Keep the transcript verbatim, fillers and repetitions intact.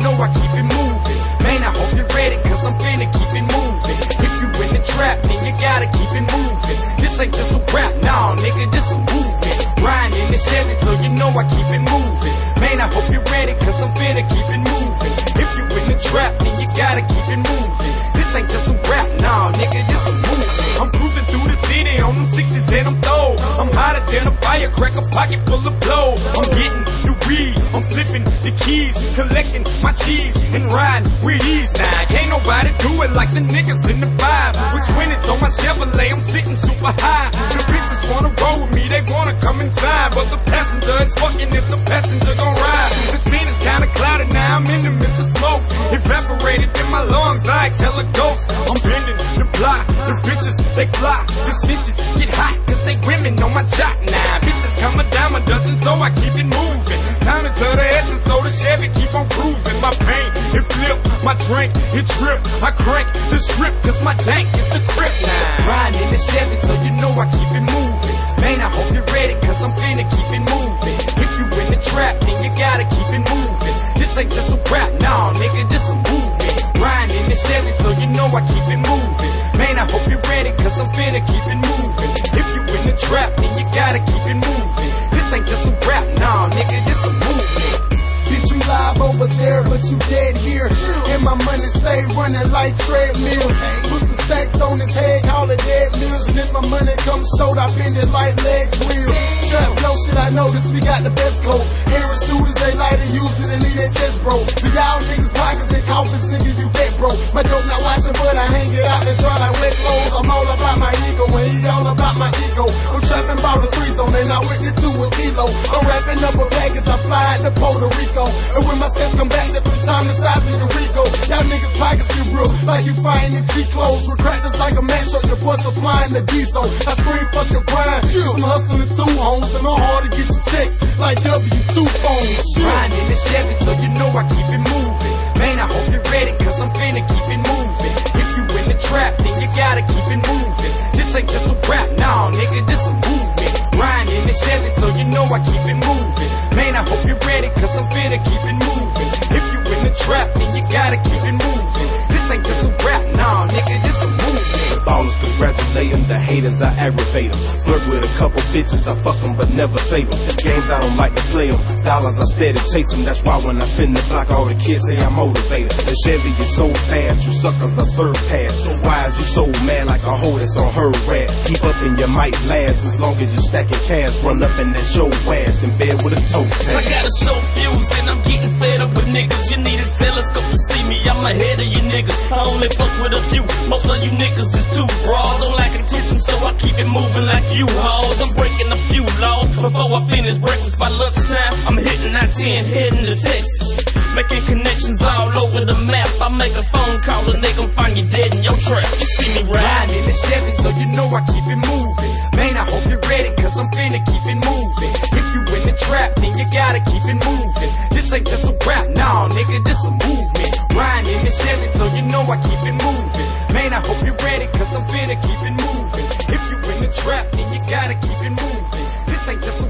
know I keep it moving. Man, I hope you're ready, cause I'm finna keep it moving. If you in the trap, then you gotta keep it moving. This ain't just a rap, nah, nigga, this a movement. Riding in the Chevy, so you know I keep it moving. Man, I hope you're ready, cause I'm finna keep it moving. If you in the trap, then you gotta keep it moving. This ain't just a rap, nah, nigga, this a movement. I'm cruising through the city on them sixes and I'm throw. I'm hotter than a firecracker, pocket full of blow. I'm getting the weed, I'm flipping the keys, collecting my cheese and riding with ease. Now, can't nobody do it like the niggas in the vibe. With twenties on my Chevrolet, I'm sitting super high. The bitches wanna roll with me, they wanna come inside, but the passenger is fucking if the passenger gon' ride. The scene is kinda clouded, now I'm in the midst of smoke. Evaporated in my lungs, I exhale a ghost. I'm bending the block, the bitches, they fly. The snitches get hot, cause they women on my jock now. Bitches come a dime a dozen, so I keep it moving. Time to the essence, so the Chevy keep on cruising. My pain, it flip, my drink, it trip. I crank the strip, cause my dank is the crib now. Riding in the Chevy, so you know I keep it moving. Man, I hope you're ready, cause I'm finna keep it moving. If you in the trap, then you gotta keep it moving. This ain't just a rap, nah, nigga, this a movement. Riding in the Chevy, so you know I keep it moving. Man, I hope you're ready, cause I'm finna keep it moving. If you in the trap, then you gotta keep it moving. This ain't just a rap, nah, nigga, this a movement. Bitch, you live over there, but you dead here. And my money stay running like treadmills. Put some stacks on his head, call it dead mills. And if my money comes short, I bend it like legs wheels. Trap, no shit, I notice we got the best coat. Aaron shooters, they like to use it and leave that chest broke. We y'all niggas pockets and coffins, nigga, you dead broke. My dope not watching, but I hang it out and dry like wet clothes. I'm all about my ego, and he all about my ego. I'm trapping about a three zone, and I went to two a kilo. I'm wrapping up a package, I fly out to Puerto Rico. And when my steps come back, they put time the size of Eureka. Y'all niggas pockets get real, like you finding cheap clothes. With crackers like a match, or your boy supplying the diesel. I scream, fuck your grind. I'm hustling two homes, and I'm hard to get your checks, like W two phones. Riding in the Chevy, so you know I keep it moving. Man, I hope you're ready, cause I'm finna keep it moving. If you in the trap, then you gotta keep it moving. This ain't just a rap, nah, nigga, this a movement. Riding in the Chevy, so you know I keep it moving. Man, I hope you're ready, cause I'm finna keep it moving. If you in the trap, then you gotta keep it moving. This ain't just a rap, nah, nigga, this a movement. The ballers congratulate them, the haters I aggravate them. Flirt with a couple bitches, I fuck them but never save them. Games I don't like to play them, dollars I steady chase them. That's why when I spin the block, all the kids say I'm motivated. The Chevy is so fast, you suckers I serve past. So why is you so mad like a hoe that's on her rat? Keep up and you might last as long as you're stacking cash. Run up and that show ass in bed with a toe tag. I got a show fuse and I'm getting fed up with niggas. You need a telescope to see me, I'm ahead of you niggas. I only fuck with a few, most of you niggas is too broad. Don't like attention, so I keep it moving like you hoes. I'm breaking a few laws before I finish breakfast. By lunchtime, I'm hitting I ten, heading to Texas. Making connections all over the map. I make a phone call and they gon' find you dead in your trap. You see me riding in the Chevy, so you know I keep it moving. Man, I hope you're ready, cause I'm finna keep it moving. If you in the trap, then you gotta keep it moving. This ain't just a rap, nah, nigga, this a movement. Riding in the Chevy, so you know I keep it moving. Man, I hope you're ready, cause I'm finna keep it moving. If you in the trap, then you gotta keep it moving. This ain't just